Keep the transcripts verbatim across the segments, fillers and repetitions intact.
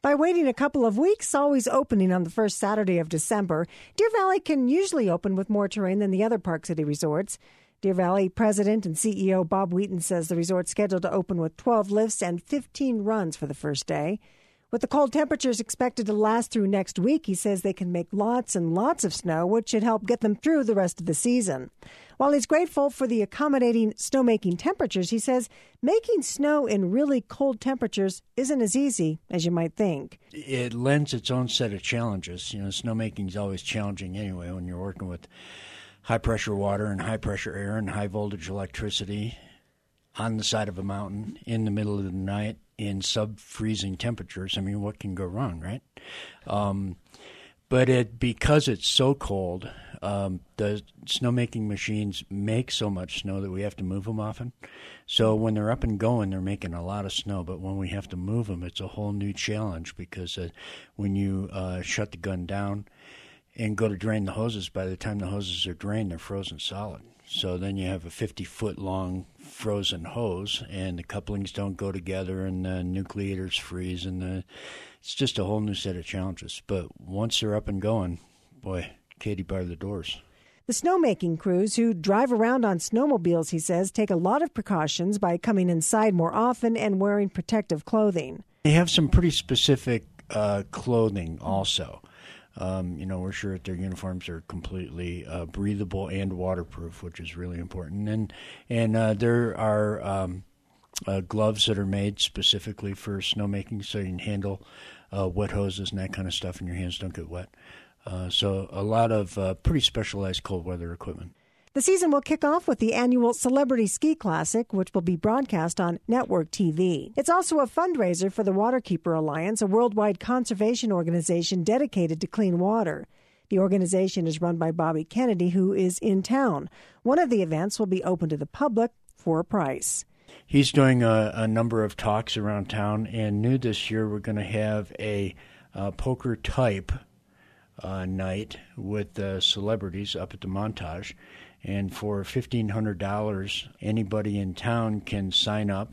By waiting a couple of weeks, always opening on the first Saturday of December, Deer Valley can usually open with more terrain than the other Park City resorts. Deer Valley President and C E O Bob Wheaton says the resort's scheduled to open with twelve lifts and fifteen runs for the first day. With the cold temperatures expected to last through next week, he says they can make lots and lots of snow, which should help get them through the rest of the season. While he's grateful for the accommodating snowmaking temperatures, he says making snow in really cold temperatures isn't as easy as you might think. It lends its own set of challenges. You know, snowmaking is always challenging anyway when you're working with high-pressure water and high-pressure air and high-voltage electricity on the side of a mountain in the middle of the night in sub-freezing temperatures. I mean, what can go wrong, right? Um, but it because it's so cold, um, the snowmaking machines make so much snow that we have to move them often. So when they're up and going, they're making a lot of snow. But when we have to move them, it's a whole new challenge because uh, when you uh, shut the gun down and go to drain the hoses, by the time the hoses are drained, they're frozen solid. So then you have a fifty-foot-long frozen hose, and the couplings don't go together, and the nucleators freeze, and the, it's just a whole new set of challenges. But once they're up and going, boy, Katie bar the doors. The snowmaking crews who drive around on snowmobiles, he says, take a lot of precautions by coming inside more often and wearing protective clothing. They have some pretty specific uh, clothing also. Um, you know, we're sure that their uniforms are completely uh, breathable and waterproof, which is really important. And and uh, there are um, uh, gloves that are made specifically for snowmaking, so you can handle uh, wet hoses and that kind of stuff, and your hands don't get wet. Uh, so a lot of uh, pretty specialized cold weather equipment. The season will kick off with the annual Celebrity Ski Classic, which will be broadcast on network T V. It's also a fundraiser for the Waterkeeper Alliance, a worldwide conservation organization dedicated to clean water. The organization is run by Bobby Kennedy, who is in town. One of the events will be open to the public for a price. He's doing a, a number of talks around town, and new this year we're going to have a uh, poker type uh, night with uh, celebrities up at the Montage. And for fifteen hundred dollars, anybody in town can sign up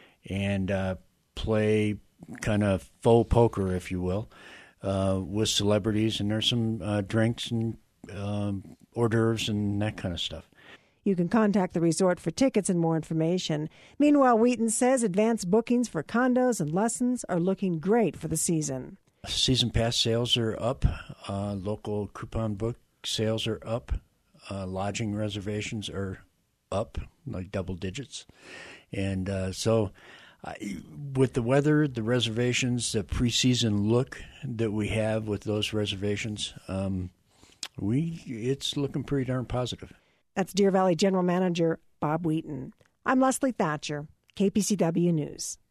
and uh, play kind of faux poker, if you will, uh, with celebrities. And there's some uh, drinks and um, hors d'oeuvres and that kind of stuff. You can contact the resort for tickets and more information. Meanwhile, Wheaton says advance bookings for condos and lessons are looking great for the season. Season pass sales are up. Uh, local coupon book sales are up. Uh, lodging reservations are up, like double digits. And uh, so uh, with the weather, the reservations, the preseason look that we have with those reservations, um, we it's looking pretty darn positive. That's Deer Valley General Manager Bob Wheaton. I'm Leslie Thatcher, K P C W News.